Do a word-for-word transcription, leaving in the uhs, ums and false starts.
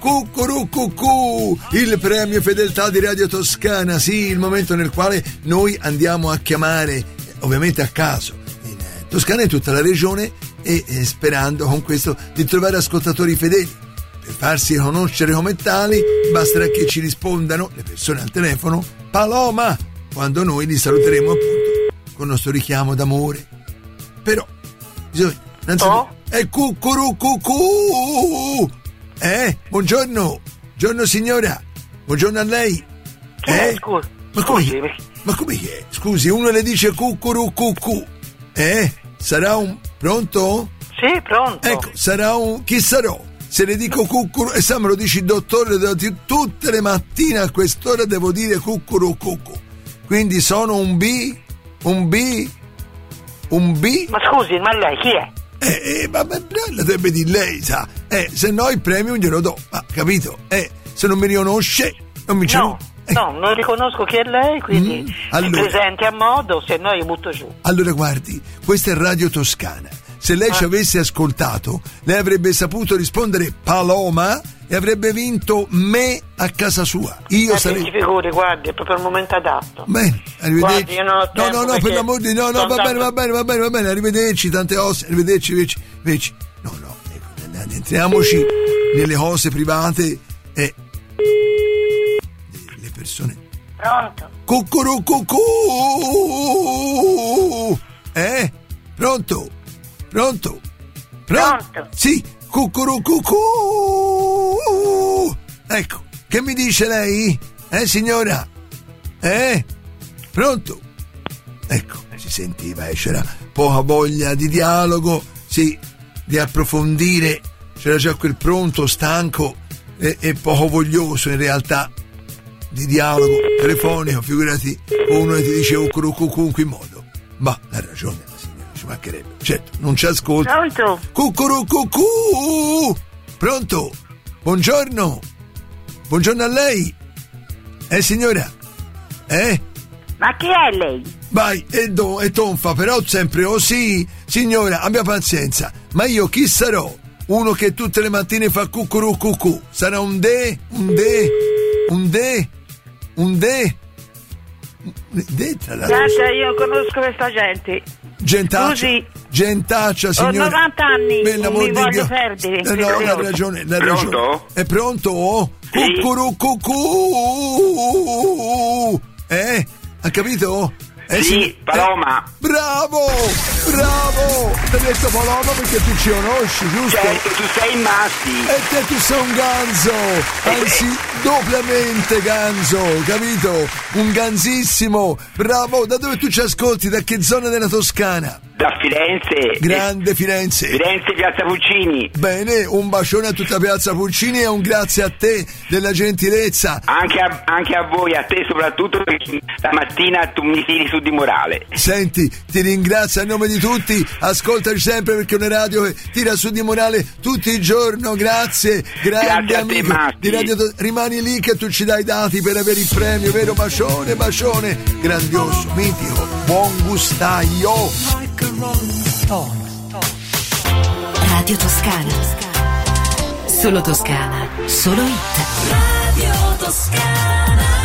Cucurucucù, il premio fedeltà di Radio Toscana, sì, il momento nel quale noi andiamo a chiamare, ovviamente a caso, in Toscana e tutta la regione, e, e sperando con questo di trovare ascoltatori fedeli. Per farsi conoscere come tali basterà che ci rispondano le persone al telefono Paloma quando noi li saluteremo appunto con il nostro richiamo d'amore. Però bisogna innanzitutto oh. è cucurucucù. Eh, buongiorno, buongiorno signora, buongiorno a lei. Chi eh? è, scusi? Ma come, scusi. ma come che è? Scusi, uno le dice cucurucucù. Eh? Sarà un... Pronto? Sì, pronto. Ecco, sarà un... Chi sarò? Se le dico cucuru... E sa, me lo dici il dottore, tutte le mattine a quest'ora devo dire cucurucucù. Quindi sono un B, un B, un B... Ma scusi, ma lei chi è? Eh, eh, vabbè, la dovrebbe dire lei, sa. Eh, se no il premio glielo do, ma capito? Eh, se non mi riconosce, non mi c'è. No, eh. no, non riconosco chi è lei, quindi Mm, allora. mi presenti a modo, se no io butto giù. Allora guardi, questa è Radio Toscana. Se lei Ah. ci avesse ascoltato, lei avrebbe saputo rispondere Paloma e avrebbe vinto me a casa sua. Io Ma sarei... si figuri, guardi, è proprio il momento adatto. Bene, arrivederci. Guardi, io non ho no, tempo no, no, per perché l'amor di no, no, sono va bene, tanto- va bene, va bene, va bene, arrivederci, tante ossa, arrivederci, invece, invece. No, no, ecco, entriamoci nelle cose private e le persone. Pronto? Cucurucucù! Eh? Pronto? Pronto? Pronto? Sì, cucurucucù! Ecco, che mi dice lei? Eh, signora? Eh? Pronto? Ecco, si sentiva, eh, c'era poca voglia di dialogo, sì, di approfondire, c'era già quel pronto, stanco e, e poco voglioso in realtà di dialogo telefonico, figurati uno che ti dice cucurucucù in che modo. Ma ha ragione la signora, ci mancherebbe. Certo, non ci ascolta. Pronto? Cucurucucù! Pronto? Buongiorno. Buongiorno a lei. Eh, signora? Eh? Ma chi è lei? Vai, e, do, e tonfa, però sempre, oh sì, signora, abbia pazienza, ma io chi sarò? Uno che tutte le mattine fa cucurucucù, sarà un de, un de, un de, un de, de tra l'altro. Grazie, io conosco questa gente. Gentaccia, Scusi. Gentaccia, signora. Ho novanta anni, Per l'amor mi di voglio Dio. perdere. Eh, no, ha ragione, ha ragione. Pronto? È pronto? Sì. Cucurucucù. Eh? Ha capito? Eh, Sì, Paloma. Eh, bravo! Bravo! Ti ho detto Paloma perché tu ci conosci, giusto? Certo, tu sei in Masti. E te tu sei un ganzo, anzi doppiamente ganzo, capito? Un ganzissimo, bravo, da dove tu ci ascolti, da che zona della Toscana? Da Firenze. Grande Firenze. Firenze, Piazza Puccini. Bene, un bacione a tutta Piazza Puccini e un grazie a te della gentilezza. Anche a, anche a voi, a te soprattutto, perché la mattina tu mi tiri su di morale. Senti, ti ringrazio a nome di tutti, ascoltaci sempre perché è una radio che tira su di morale tutti i giorni, grazie, grande Grazie a te, amico Matti. di Radio To- rimani lì che tu ci dai i dati per avere il premio, vero? Bacione, bacione, grandioso, mitico, buon gustaio. Radio Toscana. Solo Toscana, solo hit. Radio Toscana.